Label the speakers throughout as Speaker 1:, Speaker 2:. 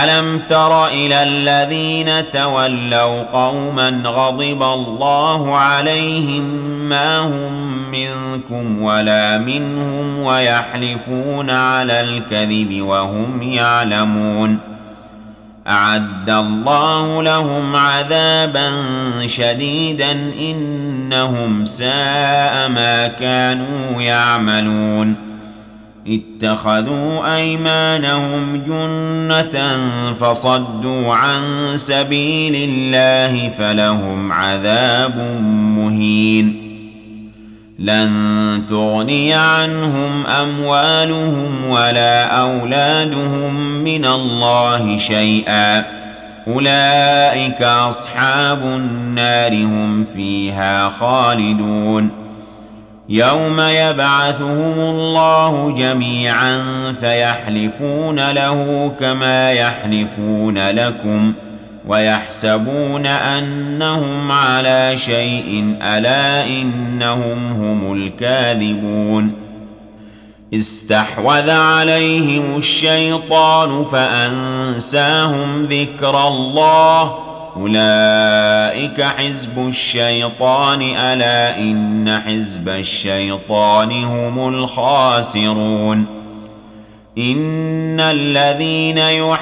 Speaker 1: ألم تر إلى الذين تولوا قوما غضب الله عليهم ما هم منكم ولا منهم ويحلفون على الكذب وهم يعلمون أعد الله لهم عذابا شديدا إنهم ساء ما كانوا يعملون اتخذوا أيمانهم جنة فصدوا عن سبيل الله فلهم عذاب مهين لن تغني عنهم أموالهم ولا أولادهم من الله شيئا أولئك أصحاب النار هم فيها خالدون يوم يبعثهم الله جميعا فيحلفون له كما يحلفون لكم ويحسبون أنهم على شيء ألا إنهم هم الكاذبون استحوذ عليهم الشيطان فأنساهم ذكر الله أولئك حزب الشيطان ألا إن حزب الشيطان هم الخاسرون إن الذين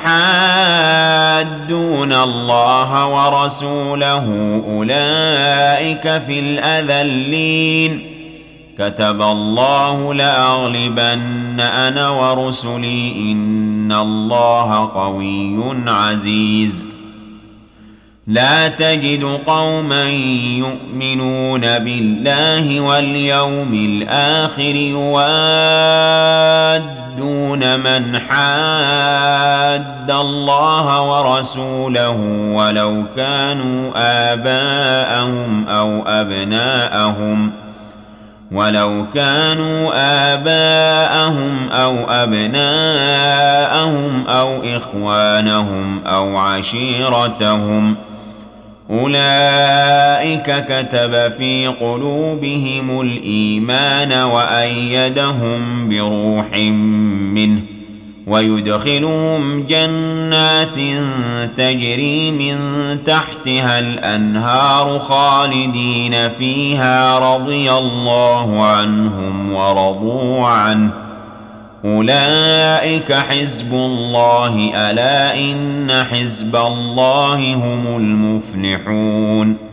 Speaker 1: يحادون الله ورسوله أولئك في الأذلين كتب الله لأغلبن أنا ورسلي إن الله قوي عزيز لا تجد قوما يؤمنون بالله واليوم الآخر يوادون من حاد الله ورسوله ولو كانوا آباءهم أو أبناءهم أو إخوانهم أو عشيرتهم أولئك كتب في قلوبهم الإيمان وأيدهم بروح منه ويدخلهم جنات تجري من تحتها الأنهار خالدين فيها رضي الله عنهم ورضوا عنه أولئك حزب الله ألا إن حزب الله هم المفلحون